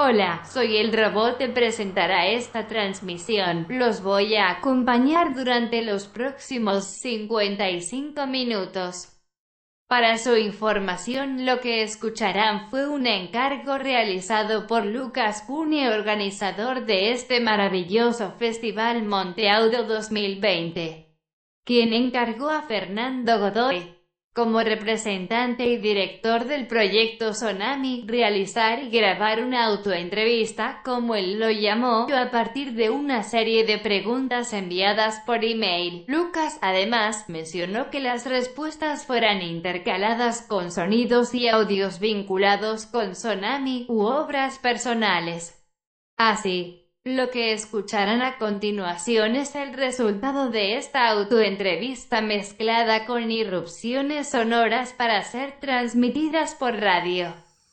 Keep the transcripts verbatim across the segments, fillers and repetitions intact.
Hola, soy el robot que presentará esta transmisión. Los voy a acompañar durante los próximos cincuenta y cinco minutos. Para su información, lo que escucharán fue un encargo realizado por Lucas Cune, organizador de este maravilloso festival Monteaudo dos mil veinte, quien encargó a Fernando Godoy, como representante y director del proyecto Tsunami, realizar y grabar una autoentrevista, como él lo llamó, a partir de una serie de preguntas enviadas por email. Lucas, además, mencionó que las respuestas fueran intercaladas con sonidos y audios vinculados con Tsunami u obras personales. Así, lo que escucharán a continuación es el resultado de esta autoentrevista mezclada con irrupciones sonoras para ser transmitidas por radio.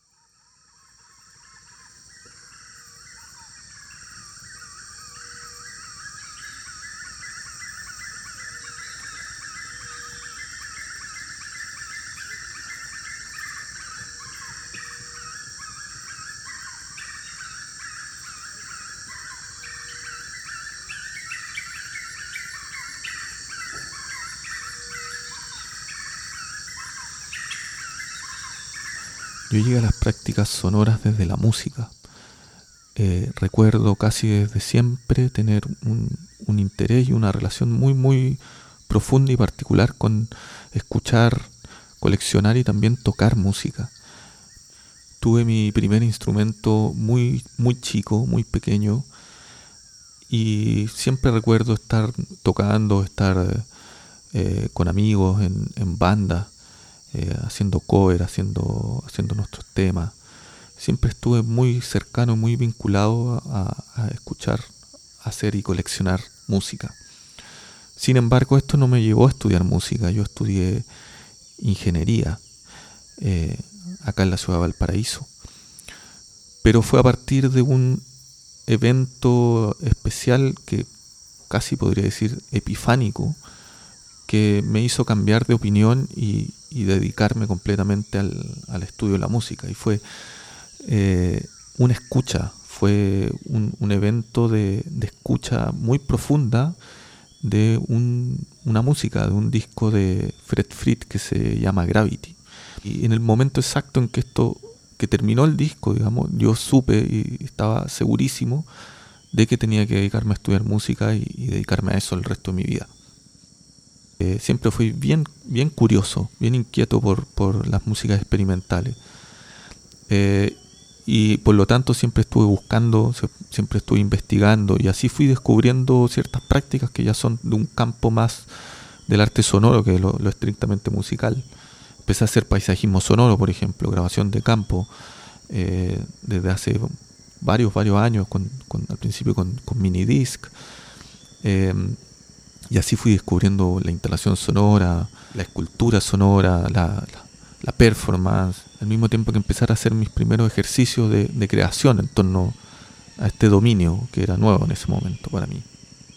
Yo llegué a las prácticas sonoras desde la música. Eh, recuerdo casi desde siempre tener un, un interés y una relación muy muy profunda y particular con escuchar, coleccionar y también tocar música. Tuve mi primer instrumento muy muy chico, muy pequeño, y siempre recuerdo estar tocando, estar eh, con amigos en, en bandas. Eh, haciendo cover, haciendo, haciendo nuestros temas. Siempre estuve muy cercano, muy vinculado a, a escuchar, hacer y coleccionar música. Sin embargo, esto no me llevó a estudiar música. Yo estudié ingeniería eh, acá en la ciudad de Valparaíso. Pero fue a partir de un evento especial que casi podría decir epifánico, que me hizo cambiar de opinión y, y dedicarme completamente al, al estudio de la música. Y fue eh, una escucha, fue un, un evento de, de escucha muy profunda de un, una música, de un disco de Fred Frith que se llama Gravity. Y en el momento exacto en que esto, que terminó el disco, digamos, yo supe y estaba segurísimo de que tenía que dedicarme a estudiar música y, y dedicarme a eso el resto de mi vida. Eh, siempre fui bien, bien curioso, bien inquieto por, por las músicas experimentales. Eh, y por lo tanto siempre estuve buscando, siempre estuve investigando, y así fui descubriendo ciertas prácticas que ya son de un campo más del arte sonoro que lo, lo estrictamente musical. Empecé a hacer paisajismo sonoro, por ejemplo, grabación de campo, eh, desde hace varios, varios años, con, con, al principio con, con minidisc. Eh, Y así fui descubriendo la instalación sonora, la escultura sonora, la, la, la performance, al mismo tiempo que empezar a hacer mis primeros ejercicios de, de creación en torno a este dominio que era nuevo en ese momento para mí.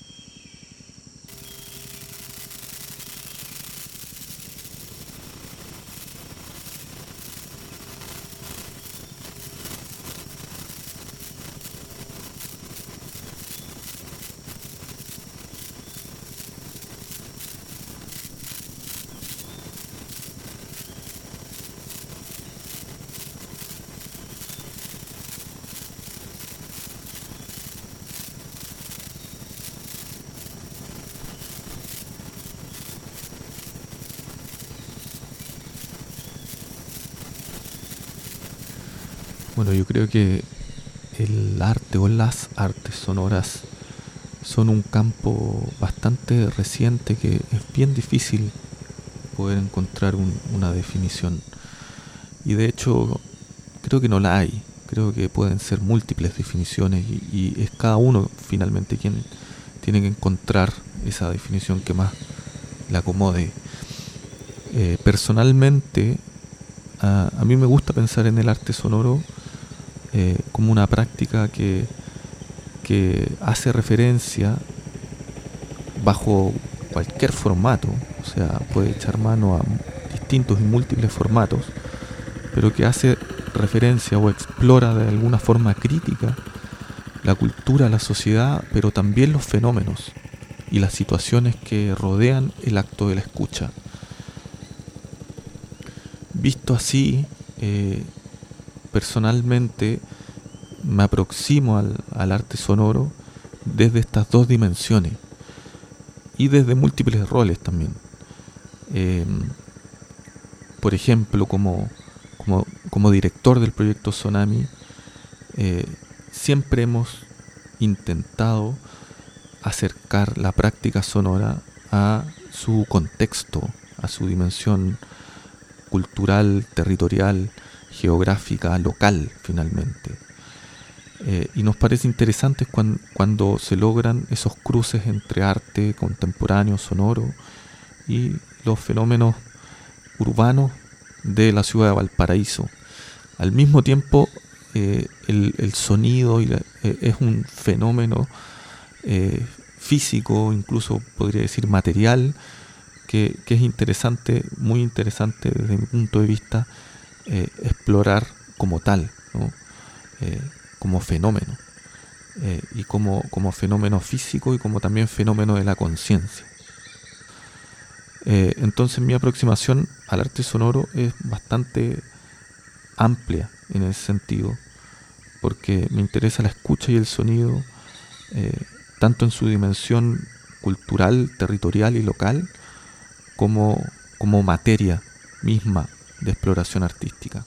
Bueno, yo creo que el arte o las artes sonoras son un campo bastante reciente que es bien difícil poder encontrar un, una definición. Y de hecho, creo que no la hay. Creo que pueden ser múltiples definiciones y, y es cada uno finalmente quien tiene que encontrar esa definición que más le acomode. Eh, personalmente, a, a mí me gusta pensar en el arte sonoro Eh, como una práctica que, que hace referencia bajo cualquier formato, o sea, puede echar mano a distintos y múltiples formatos, pero que hace referencia o explora de alguna forma crítica la cultura, la sociedad, pero también los fenómenos y las situaciones que rodean el acto de la escucha. Visto así, eh, personalmente me aproximo al, al arte sonoro desde estas dos dimensiones y desde múltiples roles también. Eh, por ejemplo, como, como, como director del proyecto Sonami, eh, siempre hemos intentado acercar la práctica sonora a su contexto, a su dimensión cultural, territorial, geográfica, local, finalmente. Eh, y nos parece interesante cuando, cuando se logran esos cruces entre arte contemporáneo, sonoro, y los fenómenos urbanos de la ciudad de Valparaíso. Al mismo tiempo, eh, el, el sonido y la, eh, es un fenómeno eh, físico, incluso podría decir material, que, que es interesante, muy interesante desde mi punto de vista, eh, explorar como tal, ¿no? eh, como fenómeno, eh, y como, como fenómeno físico y como también fenómeno de la conciencia. Eh, entonces mi aproximación al arte sonoro es bastante amplia en ese sentido, porque me interesa la escucha y el sonido, eh, tanto en su dimensión cultural, territorial y local, como, como materia misma de exploración artística.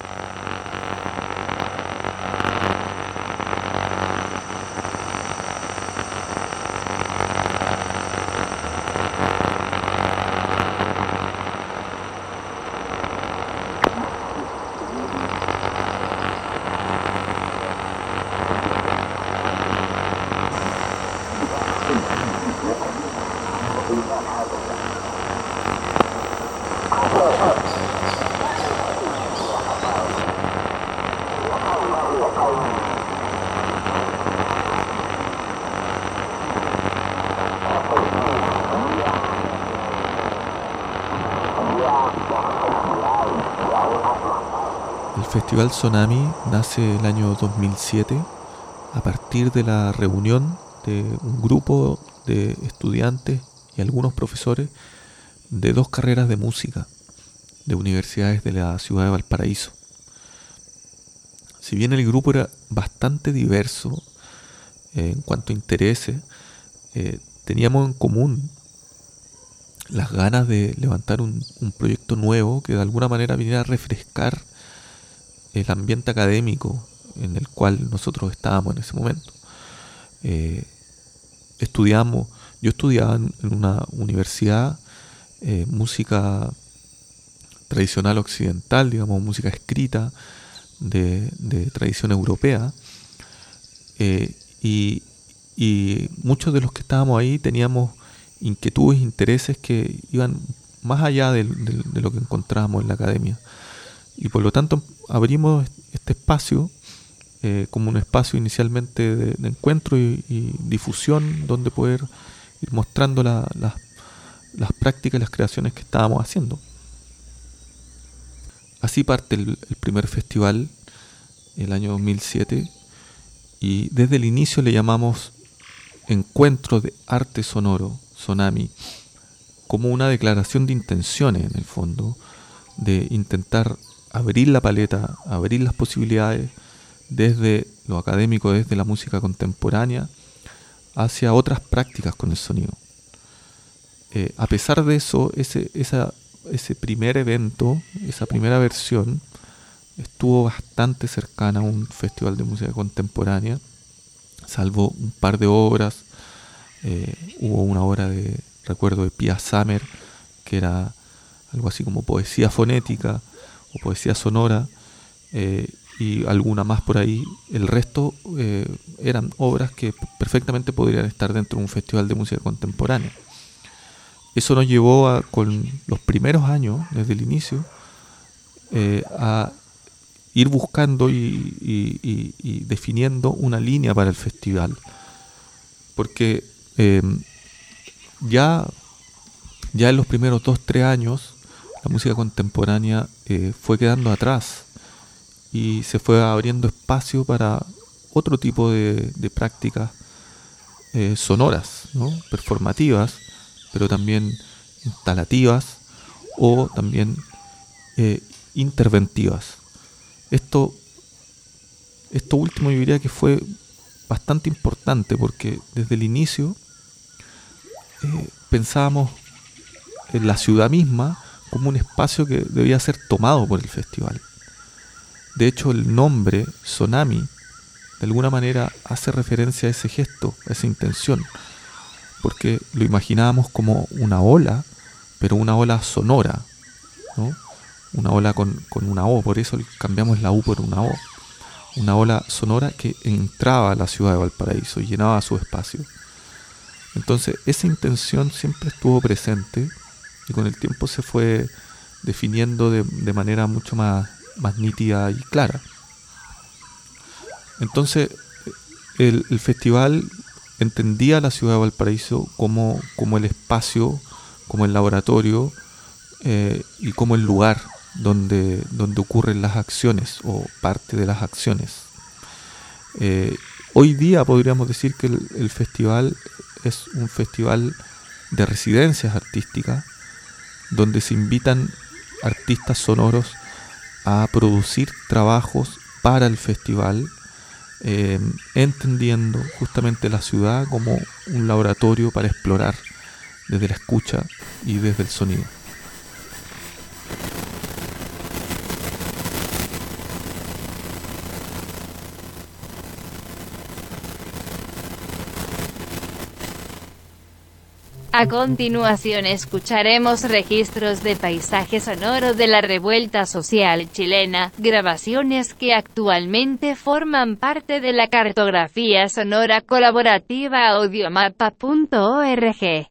El Festival Sonami nace el año dos mil siete a partir de la reunión de un grupo de estudiantes y algunos profesores de dos carreras de música de universidades de la ciudad de Valparaíso. Si bien el grupo era bastante diverso eh, en cuanto a intereses, eh, teníamos en común las ganas de levantar un, un proyecto nuevo que de alguna manera viniera a refrescar el ambiente académico en el cual nosotros estábamos en ese momento. Eh, estudiamos, yo estudiaba en, en una universidad eh, música tradicional occidental, digamos, música escrita de, de tradición europea, eh, y, y muchos de los que estábamos ahí teníamos inquietudes, intereses que iban más allá de, de, de lo que encontrábamos en la academia. Y por lo tanto abrimos este espacio eh, como un espacio inicialmente de, de encuentro y, y difusión, donde poder ir mostrando la, la, las prácticas y las creaciones que estábamos haciendo. Así parte el, el primer festival, el año dos mil siete, y desde el inicio le llamamos Encuentro de Arte Sonoro, Sonami, como una declaración de intenciones en el fondo, de intentar abrir la paleta, abrir las posibilidades desde lo académico, desde la música contemporánea, hacia otras prácticas con el sonido. Eh, a pesar de eso, ese, esa, ese primer evento, esa primera versión, estuvo bastante cercana a un festival de música contemporánea, salvo un par de obras. Eh, hubo una obra de, recuerdo, de Pia Summer, que era algo así como poesía fonética o poesía sonora, eh, y alguna más por ahí. El resto eh, eran obras que perfectamente podrían estar dentro de un festival de música contemporánea. Eso nos llevó a, con los primeros años, desde el inicio, eh, a ir buscando y, y, y, y definiendo una línea para el festival. Porque eh, ya, ya en los primeros dos, tres años, la música contemporánea eh, fue quedando atrás y se fue abriendo espacio para otro tipo de, de prácticas eh, sonoras, ¿no? Performativas, pero también instalativas o también eh, interventivas. Esto, esto último yo diría que fue bastante importante porque desde el inicio eh, pensábamos en la ciudad misma como un espacio que debía ser tomado por el festival. De hecho, el nombre Sonami de alguna manera hace referencia a ese gesto, a esa intención, porque lo imaginábamos como una ola, pero una ola sonora, ¿no? Una ola con, con una O, por eso cambiamos la U por una O. Una ola sonora que entraba a la ciudad de Valparaíso y llenaba su espacio. Entonces, esa intención siempre estuvo presente y con el tiempo se fue definiendo de, de manera mucho más, más nítida y clara. Entonces, el, el festival entendía a la ciudad de Valparaíso como, como el espacio, como el laboratorio eh, y como el lugar donde, donde ocurren las acciones o parte de las acciones. Eh, hoy día podríamos decir que el, el festival es un festival de residencias artísticas donde se invitan artistas sonoros a producir trabajos para el festival, eh, entendiendo justamente la ciudad como un laboratorio para explorar desde la escucha y desde el sonido. A continuación escucharemos registros de paisaje sonoro de la revuelta social chilena, grabaciones que actualmente forman parte de la cartografía sonora colaborativa audiomapa punto org.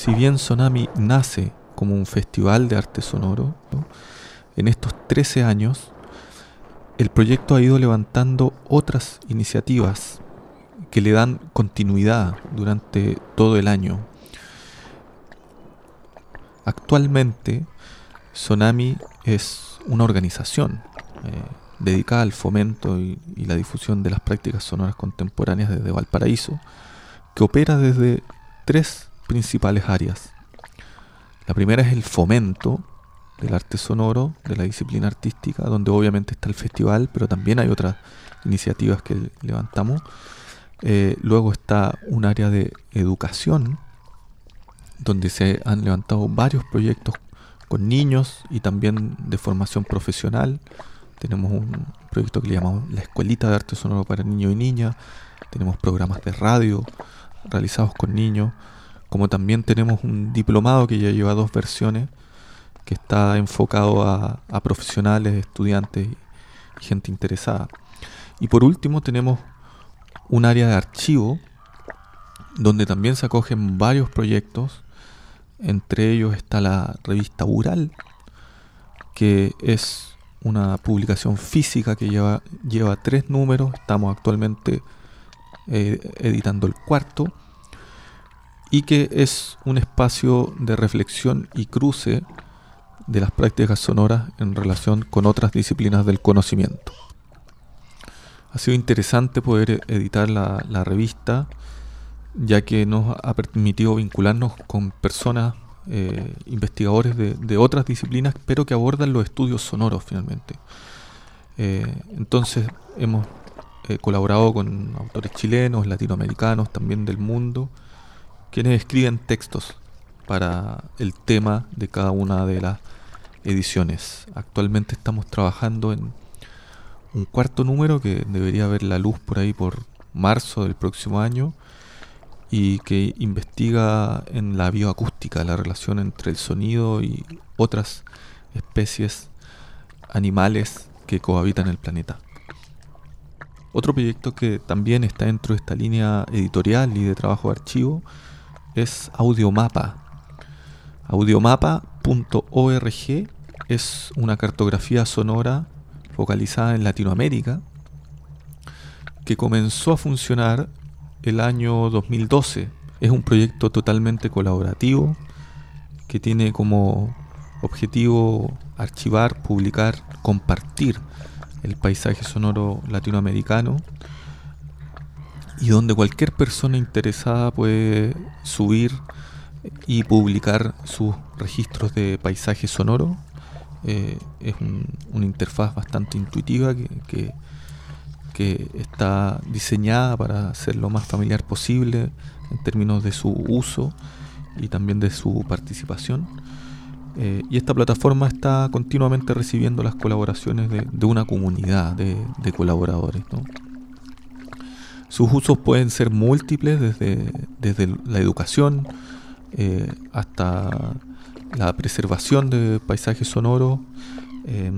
si bien Sonami nace como un festival de arte sonoro, ¿no?, en estos trece años el proyecto ha ido levantando otras iniciativas que le dan continuidad durante todo el año. Actualmente Sonami es una organización eh, dedicada al fomento y, y la difusión de las prácticas sonoras contemporáneas desde Valparaíso, que opera desde tres principales áreas. La primera es el fomento del arte sonoro, de la disciplina artística, donde obviamente está el festival, pero también hay otras iniciativas que levantamos. Eh, luego está un área de educación, donde se han levantado varios proyectos con niños y también de formación profesional. Tenemos un proyecto que le llamamos la Escuelita de Arte Sonoro para Niños y Niñas. Tenemos programas de radio realizados con niños, como también tenemos un diplomado que ya lleva dos versiones, que está enfocado a, a profesionales, estudiantes y gente interesada. Y por último tenemos un área de archivo, donde también se acogen varios proyectos. Entre ellos está la revista Ural, que es una publicación física que lleva, lleva tres números. Estamos actualmente eh, editando el cuarto, y que es un espacio de reflexión y cruce de las prácticas sonoras en relación con otras disciplinas del conocimiento. Ha sido interesante poder editar la, la revista, ya que nos ha permitido vincularnos con personas, eh, investigadores de, de otras disciplinas, pero que abordan los estudios sonoros finalmente. Eh, entonces hemos eh, colaborado con autores chilenos, latinoamericanos, también del mundo, quienes escriben textos para el tema de cada una de las ediciones. Actualmente estamos trabajando en un cuarto número que debería ver la luz por ahí por marzo del próximo año, y que investiga en la bioacústica, la relación entre el sonido y otras especies animales que cohabitan el planeta. Otro proyecto que también está dentro de esta línea editorial y de trabajo de archivo es Audiomapa. Audiomapa punto org es una cartografía sonora focalizada en Latinoamérica, que comenzó a funcionar el año dos mil doce. Es un proyecto totalmente colaborativo que tiene como objetivo archivar, publicar, compartir el paisaje sonoro latinoamericano, y donde cualquier persona interesada puede subir y publicar sus registros de paisaje sonoro. Eh, es un, una interfaz bastante intuitiva que, que, que está diseñada para ser lo más familiar posible en términos de su uso y también de su participación. Eh, y esta plataforma está continuamente recibiendo las colaboraciones de, de una comunidad de, de colaboradores, ¿no? Sus usos pueden ser múltiples, desde, desde la educación eh, hasta la preservación de paisajes sonoros, eh,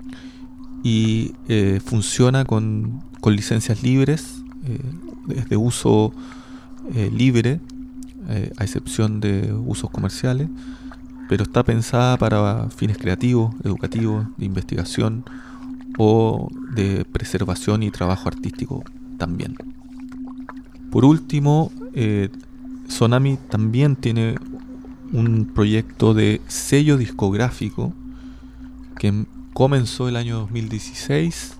y eh, funciona con, con licencias libres, eh, es de uso eh, libre, eh, a excepción de usos comerciales, pero está pensada para fines creativos, educativos, de investigación o de preservación y trabajo artístico también. Por último, eh, Sonami también tiene un proyecto de sello discográfico que comenzó el año dos mil dieciséis,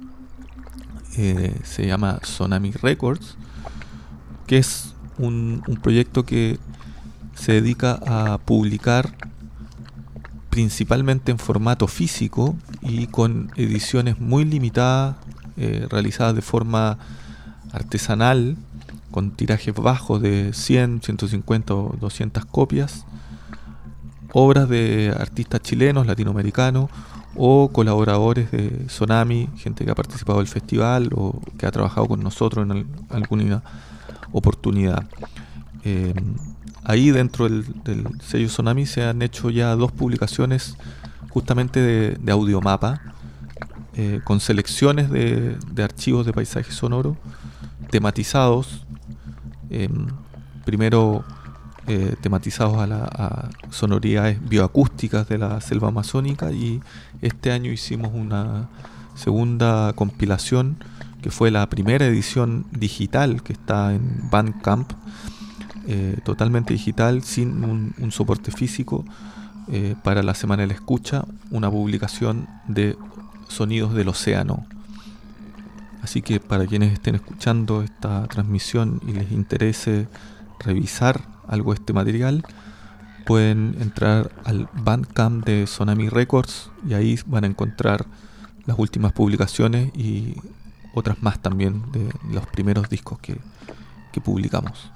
eh, se llama Sonami Records, que es un, un proyecto que se dedica a publicar principalmente en formato físico y con ediciones muy limitadas, eh, realizadas de forma artesanal, con tirajes bajos de cien, ciento cincuenta o doscientas copias, obras de artistas chilenos, latinoamericanos o colaboradores de Sonami, gente que ha participado del festival o que ha trabajado con nosotros en al, alguna oportunidad. Eh, ahí dentro del, del sello Sonami se han hecho ya dos publicaciones justamente de, de Audiomapa, eh, con selecciones de, de archivos de paisaje sonoro tematizados, eh, primero eh, tematizados a, la, a sonoridades bioacústicas de la selva amazónica, y este año hicimos una segunda compilación que fue la primera edición digital que está en Bandcamp, eh, totalmente digital, sin un, un soporte físico, eh, para la Semana de la Escucha, una publicación de sonidos del océano. Así que para quienes estén escuchando esta transmisión y les interese revisar algo de este material, pueden entrar al Bandcamp de Sonami Records y ahí van a encontrar las últimas publicaciones y otras más también de los primeros discos que, que publicamos.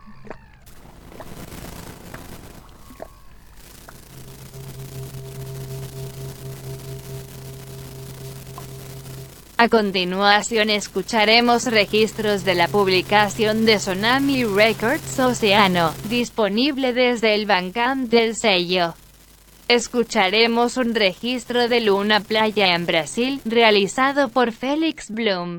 A continuación escucharemos registros de la publicación de Sonami Records Océano, disponible desde el Bandcamp del sello. Escucharemos un registro de Luna Playa en Brasil, realizado por Félix Bloom.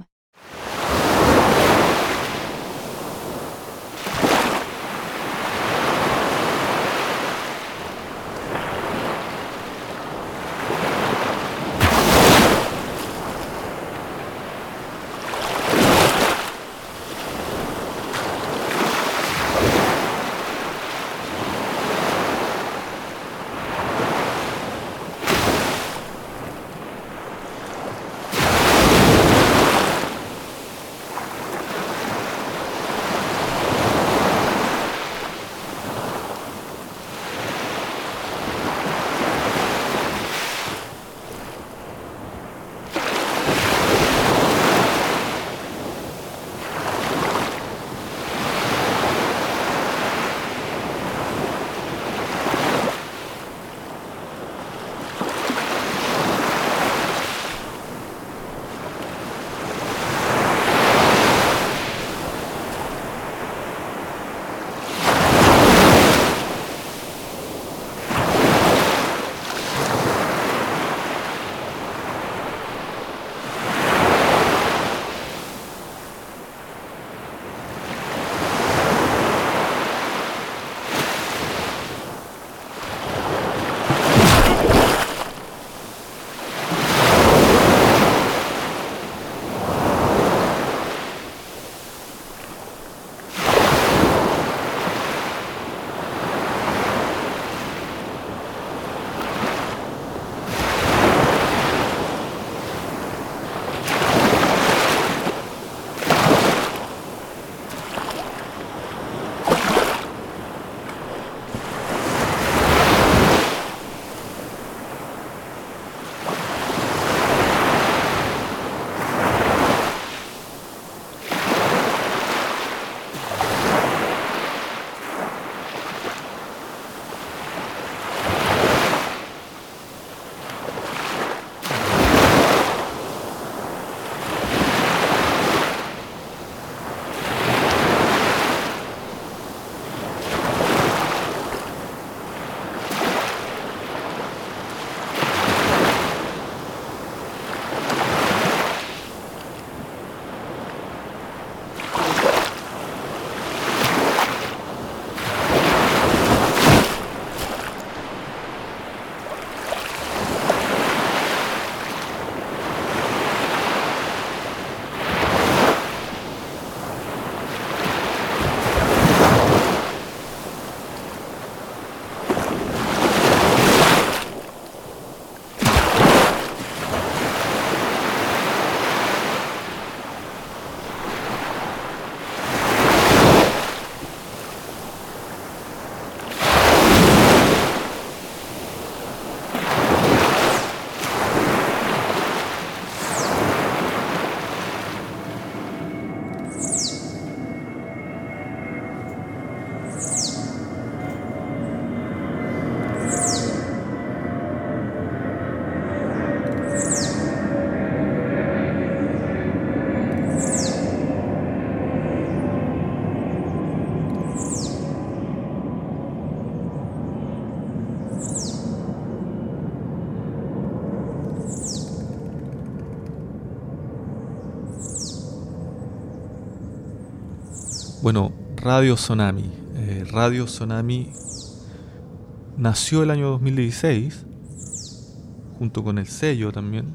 Bueno, Radio Sonami, eh, Radio Tsunami nació el año dos mil dieciséis, junto con el sello también,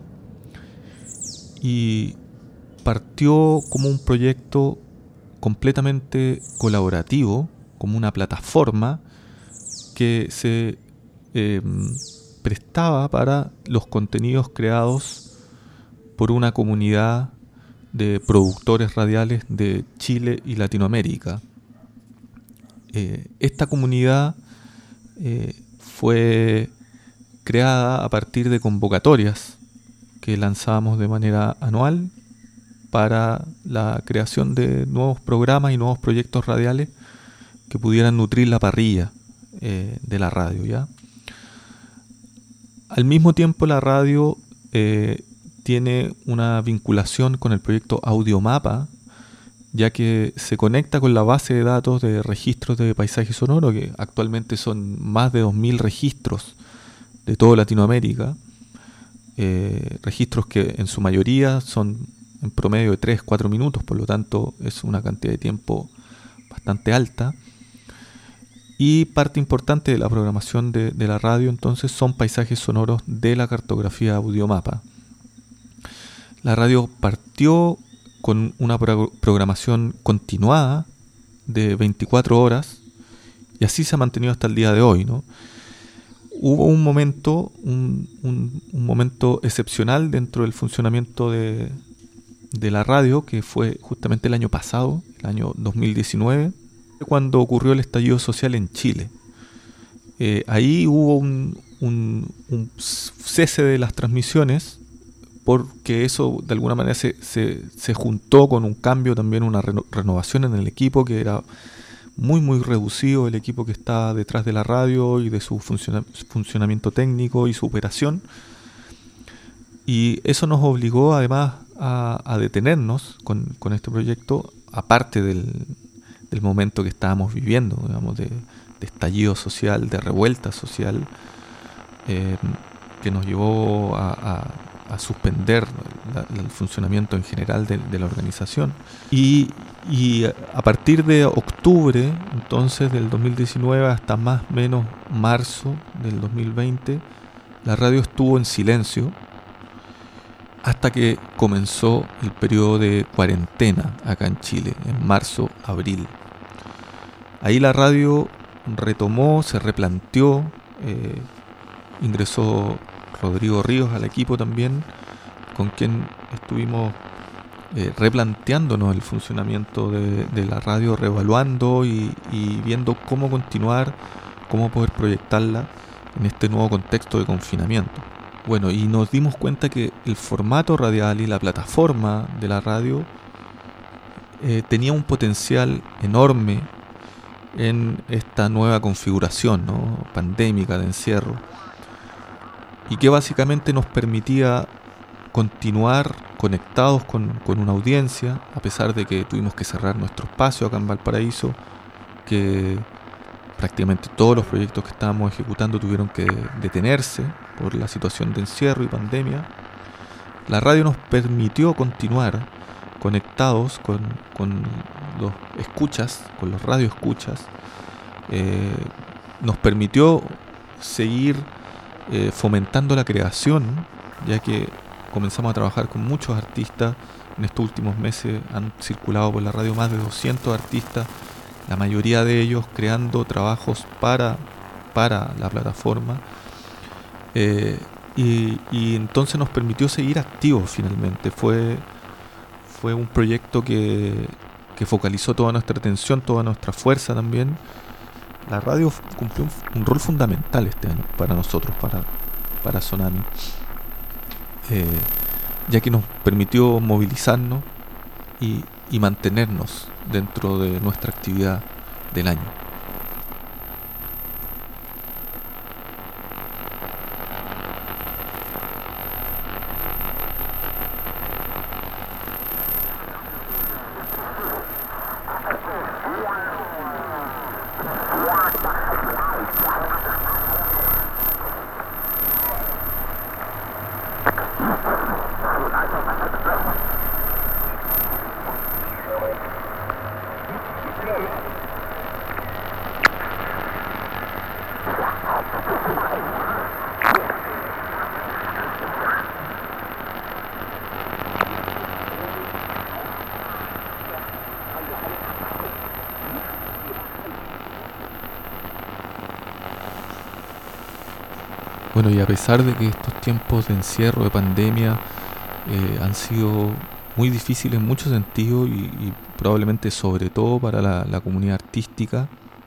y partió como un proyecto completamente colaborativo, como una plataforma que se eh, prestaba para los contenidos creados por una comunidad de productores radiales de Chile y Latinoamérica. Eh, esta comunidad eh, fue creada a partir de convocatorias que lanzábamos de manera anual para la creación de nuevos programas y nuevos proyectos radiales que pudieran nutrir la parrilla eh, de la radio, ¿ya? Al mismo tiempo, la radio eh, tiene una vinculación con el proyecto Audiomapa, ya que se conecta con la base de datos de registros de paisaje sonoro, que actualmente son más de dos mil registros de toda Latinoamérica, eh, registros que en su mayoría son en promedio de tres a cuatro minutos, por lo tanto es una cantidad de tiempo bastante alta. Y parte importante de la programación de, de la radio entonces son paisajes sonoros de la cartografía Audiomapa. La radio partió con una pro- programación continuada de veinticuatro horas y así se ha mantenido hasta el día de hoy, ¿no? Hubo un momento, un, un, un momento excepcional dentro del funcionamiento de, de la radio, que fue justamente el año pasado, el año dos mil diecinueve, cuando ocurrió el estallido social en Chile. Eh, ahí hubo un, un, un cese de las transmisiones, porque eso de alguna manera se, se, se juntó con un cambio, también una reno, renovación en el equipo, que era muy muy reducido, el equipo que está detrás de la radio y de su funciona, funcionamiento técnico y su operación. Y eso nos obligó además a, a detenernos con, con este proyecto, aparte del, del momento que estábamos viviendo, digamos, de, de estallido social, de revuelta social, eh, que nos llevó a, a, a suspender la, el funcionamiento en general de, de la organización. Y, y a partir de octubre, entonces, del dos mil diecinueve hasta más o menos marzo del dos mil veinte, la radio estuvo en silencio hasta que comenzó el periodo de cuarentena acá en Chile, en marzo, abril. Ahí la radio retomó, se replanteó, eh, ingresó Rodrigo Ríos al equipo también, con quien estuvimos eh, replanteándonos el funcionamiento de, de la radio, reevaluando y, y viendo cómo continuar, cómo poder proyectarla en este nuevo contexto de confinamiento. Bueno, y nos dimos cuenta que el formato radial y la plataforma de la radio eh, tenía un potencial enorme en esta nueva configuración, ¿no?, pandémica, de encierro, y que básicamente nos permitía continuar conectados con, con una audiencia, a pesar de que tuvimos que cerrar nuestro espacio acá en Valparaíso, que prácticamente todos los proyectos que estábamos ejecutando tuvieron que detenerse por la situación de encierro y pandemia. La radio nos permitió continuar conectados con, con los escuchas, con los radioescuchas, eh, nos permitió seguir eh, fomentando la creación, ya que comenzamos a trabajar con muchos artistas. En estos últimos meses han circulado por la radio más de doscientos artistas, la mayoría de ellos creando trabajos para, para la plataforma, eh, y, y entonces nos permitió seguir activos finalmente. Fue, fue un proyecto que, que focalizó toda nuestra atención, toda nuestra fuerza también. La radio cumplió un, un rol fundamental este año para nosotros, para, para Tsunami, eh, ya que nos permitió movilizarnos y, y mantenernos dentro de nuestra actividad del año. Bueno, y a pesar de que estos tiempos de encierro, de pandemia, eh, han sido muy difíciles en muchos sentidos y, y probablemente sobre todo para la, la comunidad artística,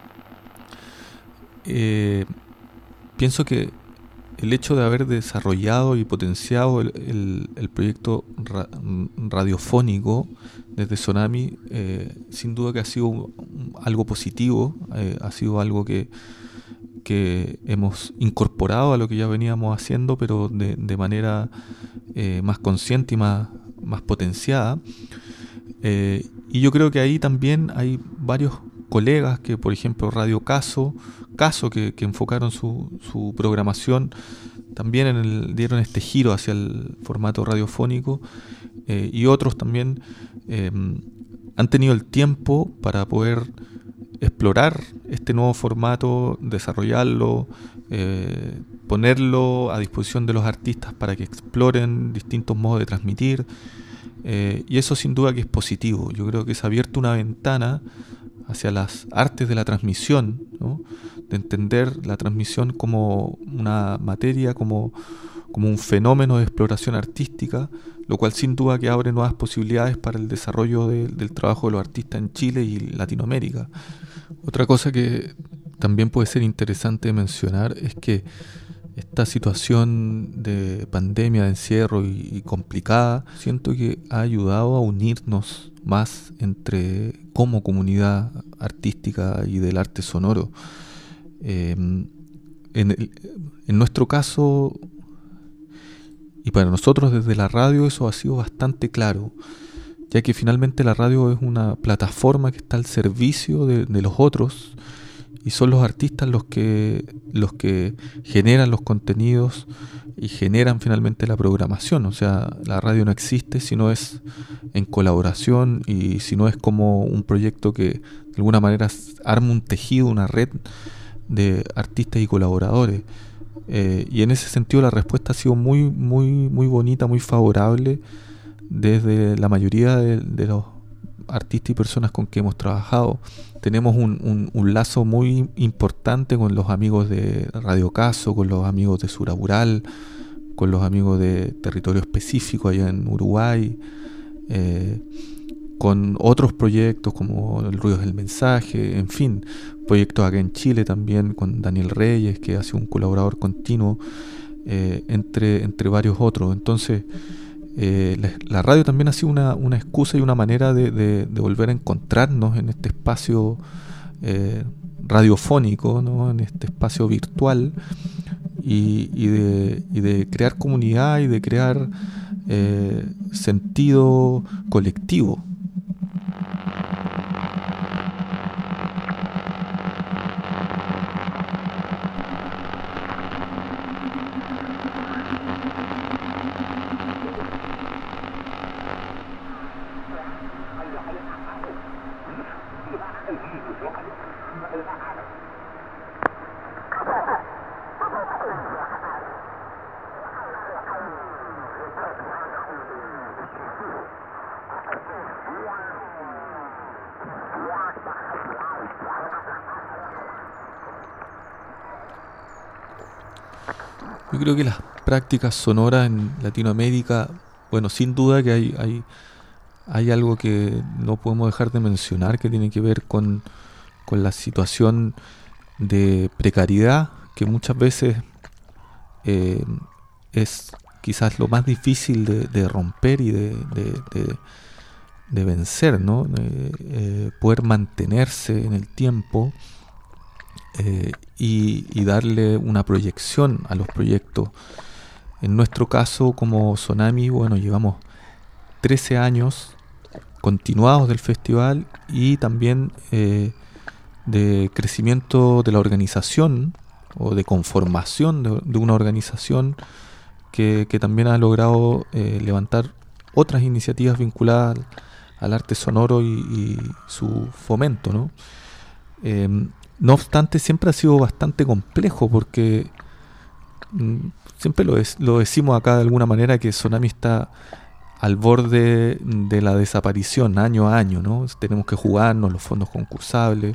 eh, pienso que el hecho de haber desarrollado y potenciado el, el, el proyecto ra, radiofónico desde Sonami, eh, sin duda que ha sido un, algo positivo, eh, ha sido algo que, que hemos incorporado a lo que ya veníamos haciendo, pero de, de manera eh, más consciente y más, más potenciada. Eh, y yo creo que ahí también hay varios colegas que, por ejemplo, Radio Caso, Caso que, que enfocaron su, su programación, también en el, dieron este giro hacia el formato radiofónico, eh, y otros también eh, han tenido el tiempo para poder explorar este nuevo formato, desarrollarlo, eh, ponerlo a disposición de los artistas para que exploren distintos modos de transmitir, eh, y eso sin duda que es positivo. Yo creo que se ha abierto una ventana hacia las artes de la transmisión, ¿no? De entender la transmisión como una materia, como, como un fenómeno de exploración artística, lo cual sin duda que abre nuevas posibilidades para el desarrollo de, del trabajo de los artistas en Chile y Latinoamérica. Otra cosa que también puede ser interesante mencionar es que esta situación de pandemia, de encierro y, y complicada, siento que ha ayudado a unirnos más entre como comunidad artística y del arte sonoro. Eh, en, el, en nuestro caso, y para nosotros desde la radio, eso ha sido bastante claro, ya que finalmente la radio es una plataforma que está al servicio de, de los otros, y son los artistas los que los que generan los contenidos y generan finalmente la programación. O sea, la radio no existe si no es en colaboración y si no es como un proyecto que de alguna manera arma un tejido, una red de artistas y colaboradores. Eh, y en ese sentido la respuesta ha sido muy muy muy bonita, muy favorable desde la mayoría de, de los artistas y personas con que hemos trabajado. Tenemos un, un, un lazo muy importante con los amigos de Radio Caso, con los amigos de Surabural, con los amigos de Territorio Específico allá en Uruguay, eh, con otros proyectos como El Ruido del Mensaje, en fin, proyectos acá en Chile también con Daniel Reyes, que ha sido un colaborador continuo, eh, entre, entre varios otros. Entonces, Eh, la, la radio también ha sido una, una excusa y una manera de, de, de volver a encontrarnos en este espacio eh, radiofónico, ¿no? En este espacio virtual, y, y, de, y de crear comunidad y de crear eh, sentido colectivo. Yo creo que las prácticas sonoras en Latinoamérica, bueno, sin duda que hay, hay, hay algo que no podemos dejar de mencionar, que tiene que ver con, con la situación de precariedad, que muchas veces eh, es quizás lo más difícil de, de romper y de, de, de, de vencer, ¿no? De, eh, poder mantenerse en el tiempo. Eh, y, y darle una proyección a los proyectos. En nuestro caso, como Sonami, bueno, llevamos trece años continuados del festival y también eh, de crecimiento de la organización o de conformación de, de una organización que, que también ha logrado eh, levantar otras iniciativas vinculadas al, al arte sonoro y, y su fomento, ¿no? Eh, No obstante, siempre ha sido bastante complejo porque mmm, siempre lo, es, lo decimos acá de alguna manera que Sonami está al borde de la desaparición año a año, ¿no? Tenemos que jugarnos los fondos concursables,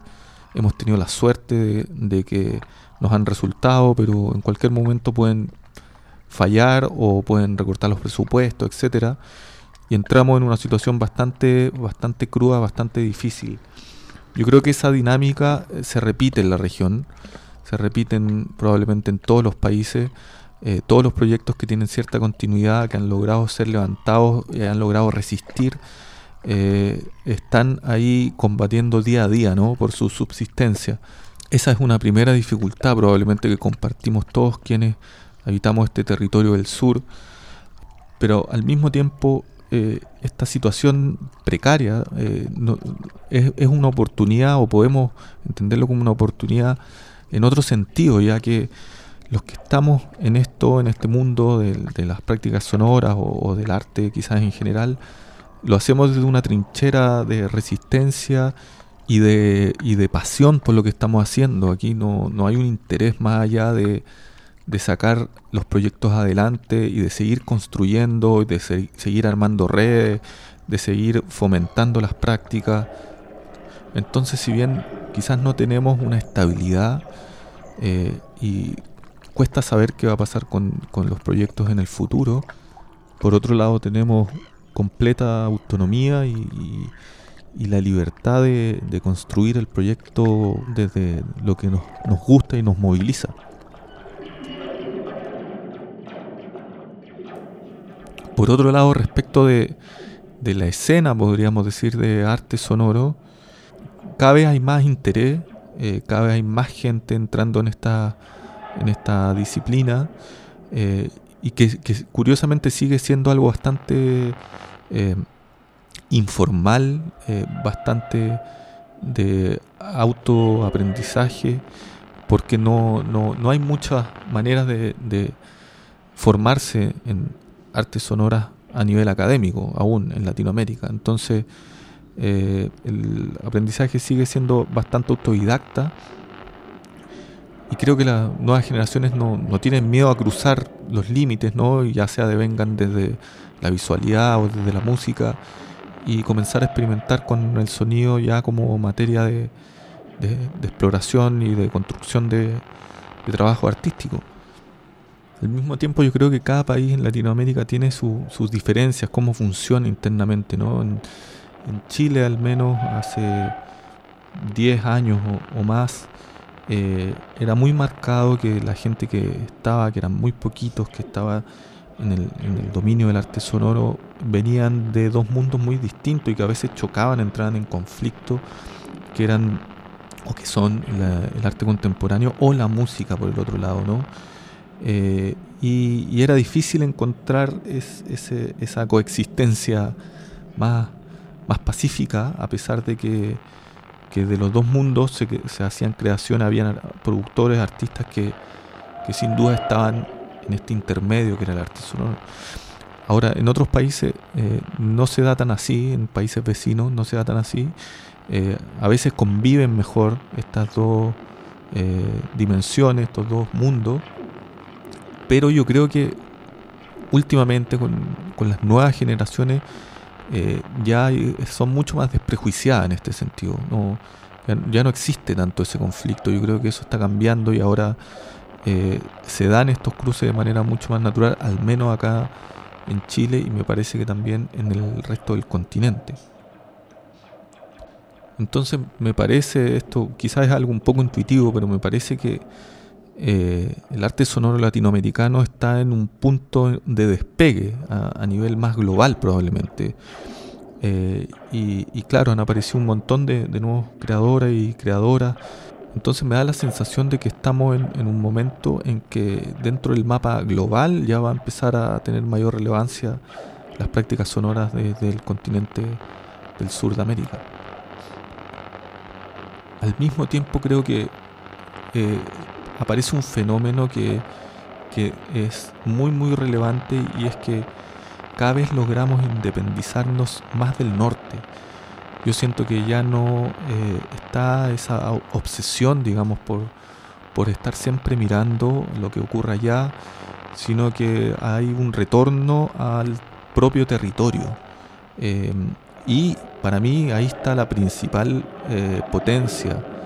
hemos tenido la suerte de, de que nos han resultado, pero en cualquier momento pueden fallar o pueden recortar los presupuestos, etcétera, y entramos en una situación bastante, bastante cruda, bastante difícil. Yo creo que esa dinámica se repite en la región, se repiten probablemente en todos los países. Eh, todos los proyectos que tienen cierta continuidad, que han logrado ser levantados, y han logrado resistir, eh, están ahí combatiendo día a día, ¿no?, por su subsistencia. Esa es una primera dificultad probablemente que compartimos todos quienes habitamos este territorio del sur, pero al mismo tiempo eh, esta situación precaria eh, no, es, es una oportunidad, o podemos entenderlo como una oportunidad en otro sentido, ya que los que estamos en esto, en este mundo de, de las prácticas sonoras o, o del arte quizás en general, lo hacemos desde una trinchera de resistencia y de, y de pasión por lo que estamos haciendo. Aquí no, no hay un interés más allá de, de sacar los proyectos adelante y de seguir construyendo, de se, seguir armando redes, de seguir fomentando las prácticas. Entonces, si bien quizás no tenemos una estabilidad eh, y cuesta saber qué va a pasar con, con los proyectos en el futuro, por otro lado tenemos completa autonomía y, y, y la libertad de, de construir el proyecto desde lo que nos, nos gusta y nos moviliza. Por otro lado, respecto de, de la escena, podríamos decir, de arte sonoro, cada vez hay más interés, eh, cada vez hay más gente entrando en esta en esta disciplina, eh, y que, que curiosamente sigue siendo algo bastante eh, informal, eh, bastante de autoaprendizaje, porque no, no, no hay muchas maneras de, de formarse en artes sonoras a nivel académico aún en Latinoamérica. Entonces eh, el aprendizaje sigue siendo bastante autodidacta. Y creo que las nuevas generaciones no, no tienen miedo a cruzar los límites, ¿no?, ya sea de vengan desde la visualidad o desde la música, y comenzar a experimentar con el sonido ya como materia de, de, de exploración y de construcción de, de trabajo artístico. Al mismo tiempo, yo creo que cada país en Latinoamérica tiene su, sus diferencias, cómo funciona internamente, ¿no? En, en Chile, al menos hace diez años o, o más, Eh, era muy marcado que la gente que estaba, que eran muy poquitos, que estaba en el, en el dominio del arte sonoro, venían de dos mundos muy distintos y que a veces chocaban, entraban en conflicto, que eran o que son la, el arte contemporáneo o la música por el otro lado, ¿no? Eh, y, y era difícil encontrar es, ese, esa coexistencia más, más pacífica, a pesar de que que de los dos mundos se, se hacían creaciones, habían productores, artistas que, que sin duda estaban en este intermedio que era el arte sonoro. Ahora, en otros países eh, no se da tan así, en países vecinos no se da tan así. Eh, a veces conviven mejor estas dos eh, dimensiones, estos dos mundos, pero yo creo que últimamente con, con las nuevas generaciones Eh, ya son mucho más desprejuiciadas en este sentido. No, ya, ya no existe tanto ese conflicto. Yo creo que eso está cambiando y ahora eh, se dan estos cruces de manera mucho más natural, al menos acá en Chile, y me parece que también en el resto del continente. Entonces me parece, esto quizás es algo un poco intuitivo, pero me parece que eh, el arte sonoro latinoamericano está en un punto de despegue a, a nivel más global probablemente. Eh, y, y claro, han aparecido un montón de, de nuevos creadores y creadoras. Entonces me da la sensación de que estamos en, en un momento en que dentro del mapa global ya va a empezar a tener mayor relevancia las prácticas sonoras desde el continente del sur de América. Al mismo tiempo creo que eh, aparece un fenómeno que, que es muy muy relevante, y es que cada vez logramos independizarnos más del norte. Yo siento que ya no eh, está esa obsesión, digamos, por, por estar siempre mirando lo que ocurre allá, sino que hay un retorno al propio territorio. Eh, y para mí ahí está la principal eh, potencia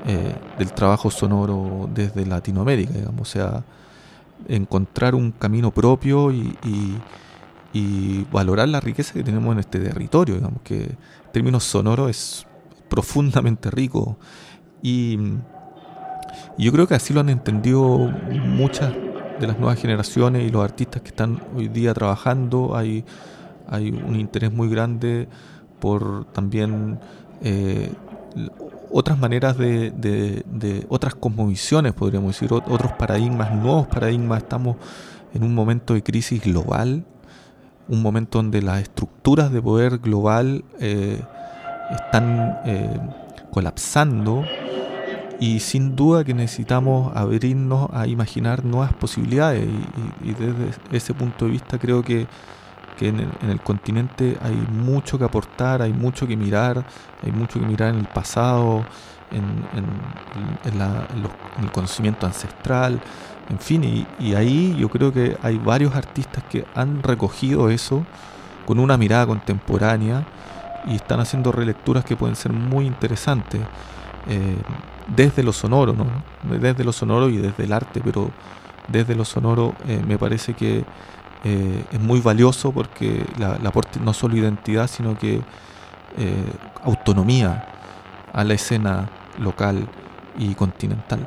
eh, del trabajo sonoro desde Latinoamérica, digamos, o sea, encontrar un camino propio y, y, y valorar la riqueza que tenemos en este territorio, digamos, que en términos sonoros es profundamente rico. Y, y yo creo que así lo han entendido muchas de las nuevas generaciones y los artistas que están hoy día trabajando. Hay, hay un interés muy grande por también eh, otras maneras de, de, de otras cosmovisiones, podríamos decir, otros paradigmas, nuevos paradigmas. Estamos en un momento de crisis global, un momento donde las estructuras de poder global eh, están eh, colapsando, y sin duda que necesitamos abrirnos a imaginar nuevas posibilidades, y, y, y desde ese punto de vista creo que, que en, el, en el continente hay mucho que aportar, hay mucho que mirar, hay mucho que mirar en el pasado, en, en, en, la, en, los, en el conocimiento ancestral, en fin, y, y ahí yo creo que hay varios artistas que han recogido eso con una mirada contemporánea y están haciendo relecturas que pueden ser muy interesantes. Eh, desde lo sonoro, ¿no? Desde lo sonoro y desde el arte, pero desde lo sonoro eh, me parece que eh, es muy valioso porque la, la aporta no solo identidad, sino que eh, autonomía a la escena local y continental.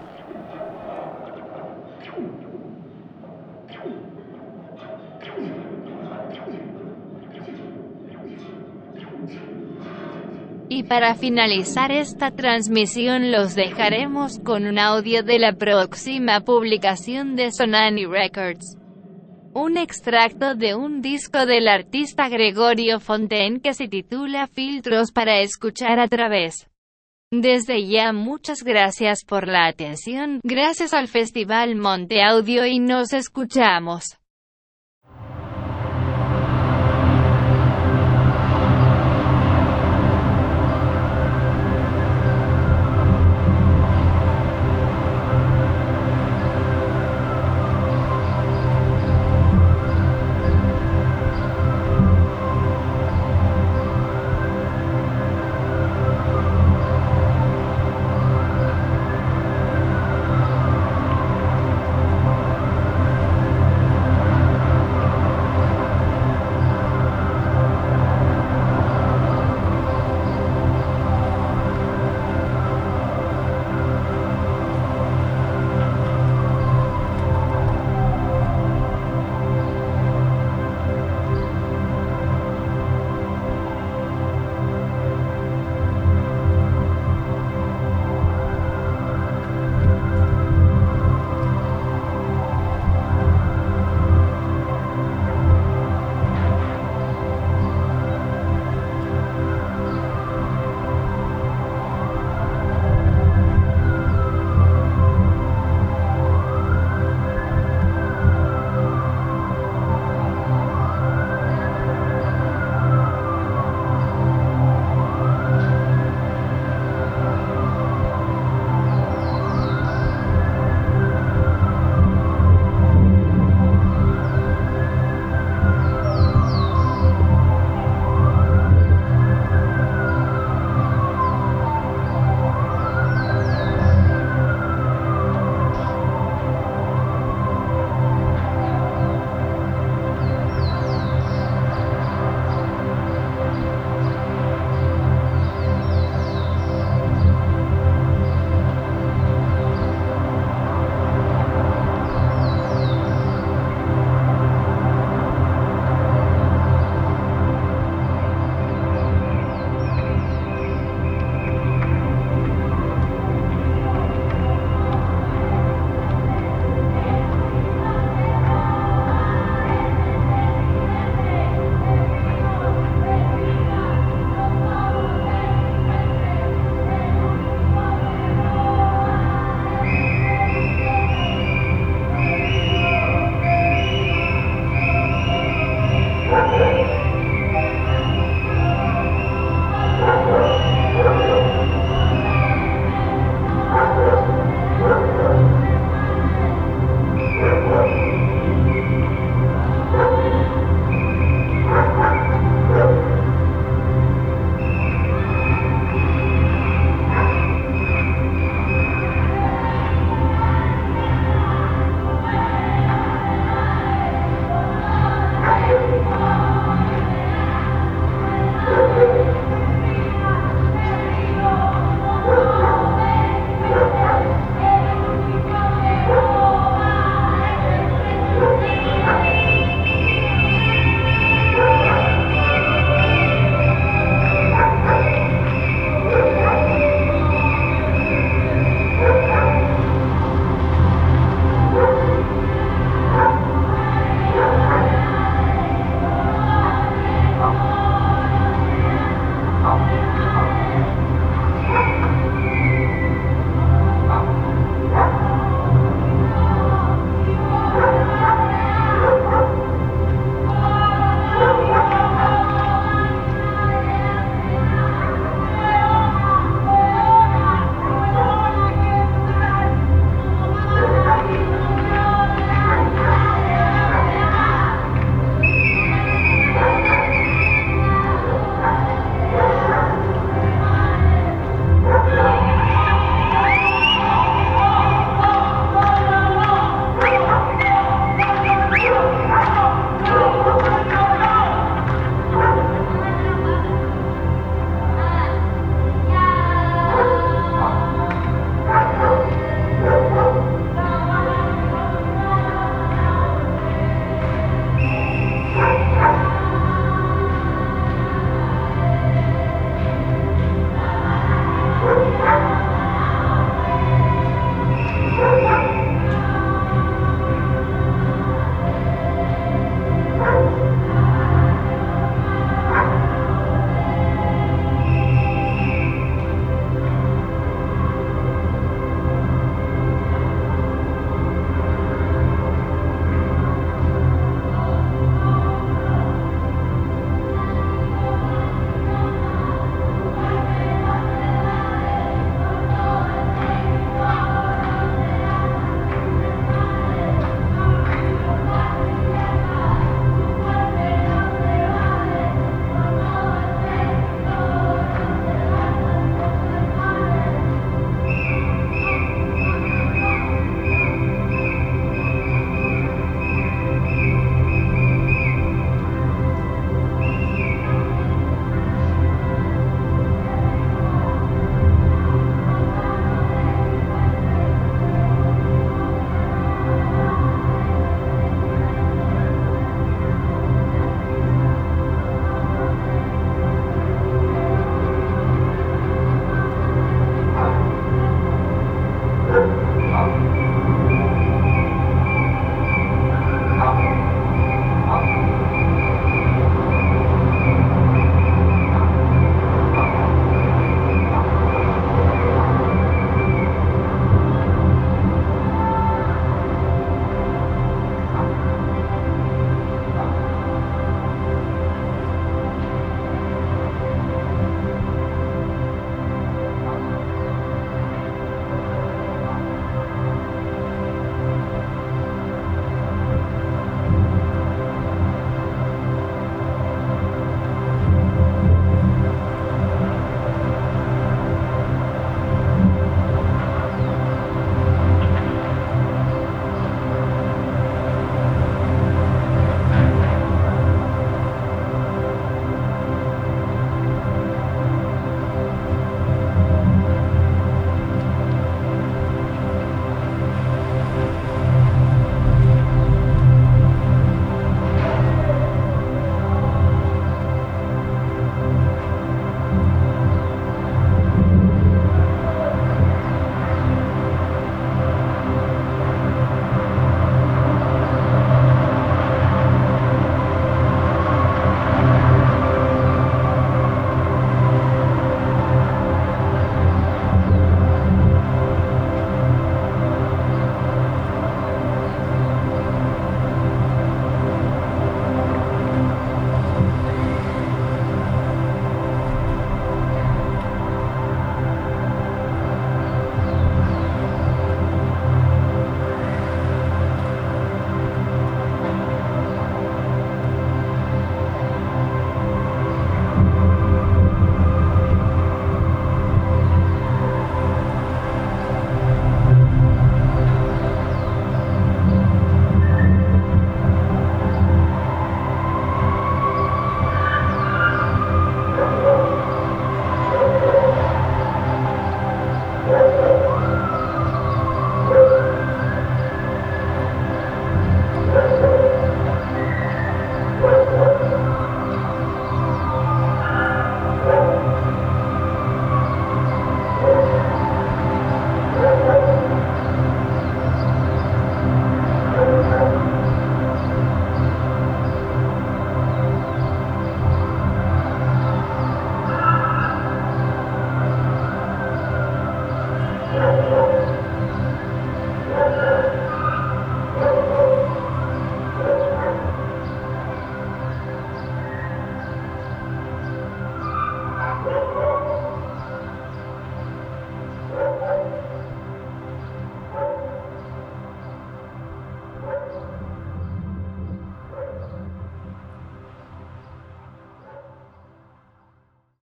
Y para finalizar esta transmisión los dejaremos con un audio de la próxima publicación de Sonani Records. Un extracto de un disco del artista Gregorio Fontaine que se titula Filtros para escuchar a través. Desde ya muchas gracias por la atención, gracias al Festival Monte Audio y nos escuchamos.